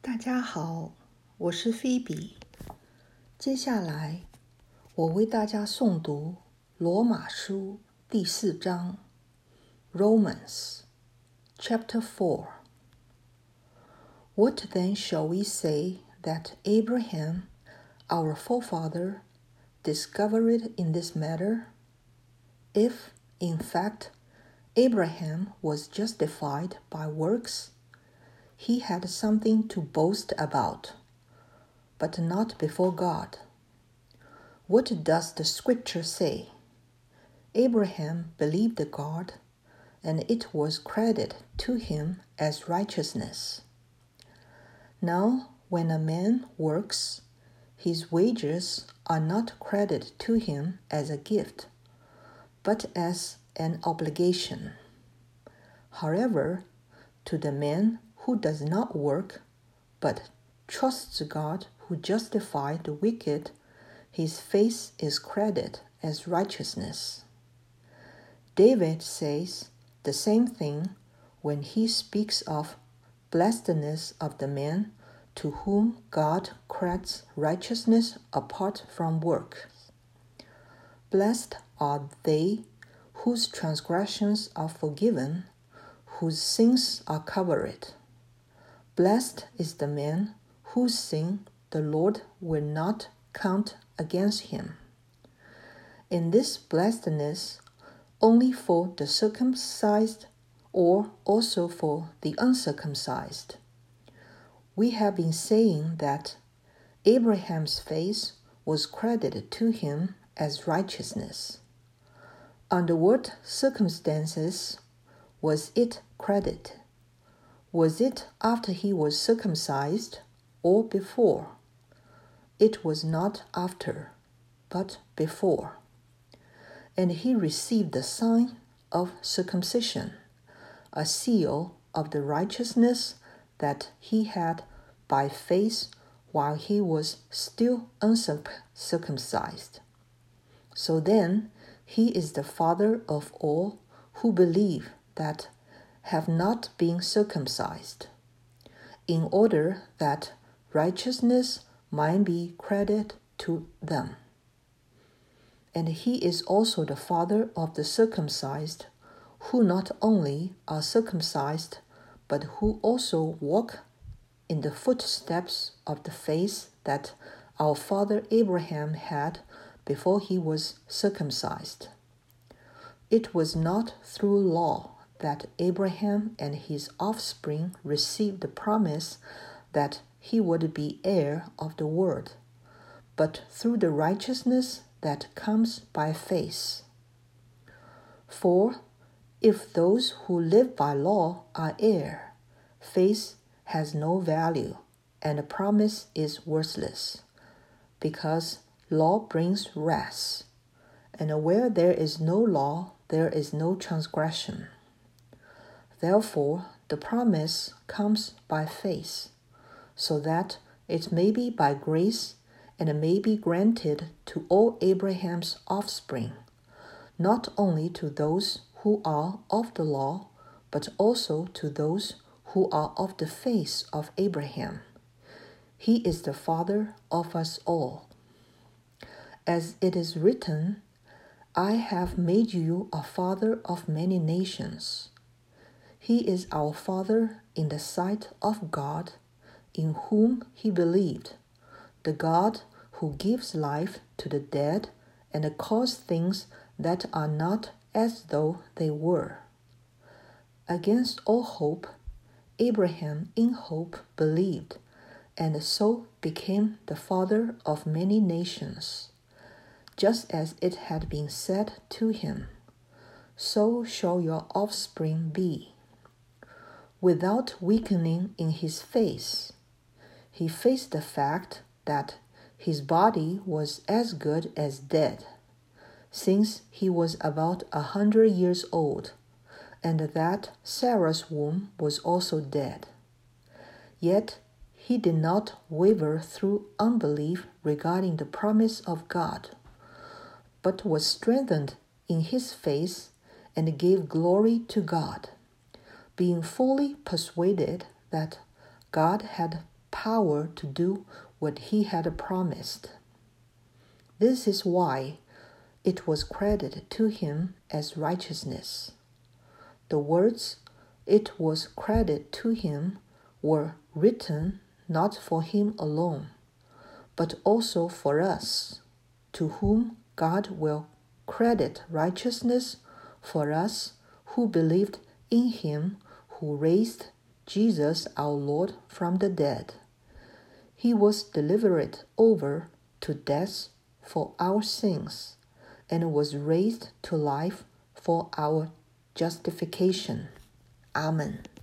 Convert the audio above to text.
大家好，我是菲比。接下来，我为大家诵读罗马书第4章 Romans Chapter 4. What then shall we say that Abraham, our forefather, discovered in this matter? If, in fact, Abraham was justified by works, he had something to boast about, but not before God. What does the scripture say? Abraham believed God, and it was credited to him as righteousness. Now, when a man works, his wages are not credited to him as a gift, but as an obligation. However, to the man who does not work, but trusts God who justifies the wicked, his faith is credited as righteousness. David says the same thing when he speaks of blessedness of the man to whom God credits righteousness apart from work. Blessed are they whose transgressions are forgiven, whose sins are covered. Blessed is the man whose sin the Lord will not count against him. In this blessedness, only for the circumcised or also for the uncircumcised. We have been saying that Abraham's faith was credited to him as righteousness. Under what circumstances was it credited? Was it after he was circumcised or before? It was not after, but before. And he received the sign of circumcision, a seal of the righteousness that he had by faith while he was still uncircumcised. So then, he is the father of all who believe that have not been circumcised, in order that righteousness might be credited to them. And he is also the father of the circumcised, who not only are circumcised, but who also walk in the footsteps of the faith that our father Abraham had before he was circumcised. It was not through law that Abraham and his offspring received the promise that he would be heir of the world, but through the righteousness that comes by faith. For if those who live by law are heir, faith has no value, and the promise is worthless, because law brings wrath, and where there is no law, there is no transgression. Therefore, the promise comes by faith, so that it may be by grace and may be granted to all Abraham's offspring, not only to those who are of the law, but also to those who are of the faith of Abraham. He is the father of us all. As it is written, I have made you a father of many nations. He is our father in the sight of God, in whom he believed, the God who gives life to the dead and calls things that are not as though they were. Against all hope, Abraham in hope believed, and so became the father of many nations, just as it had been said to him, so shall your offspring be. Without weakening in his faith, he faced the fact that his body was as good as dead, since he was about 100 years old, and that Sarah's womb was also dead. Yet he did not waver through unbelief regarding the promise of God, but was strengthened in his faith and gave glory to God, being fully persuaded that God had power to do what he had promised. This is why it was credited to him as righteousness. The words "it was credited to him" were written not for him alone, but also for us, to whom God will credit righteousness for us who believed in him who raised Jesus our Lord from the dead. He was delivered over to death for our sins and was raised to life for our justification. Amen.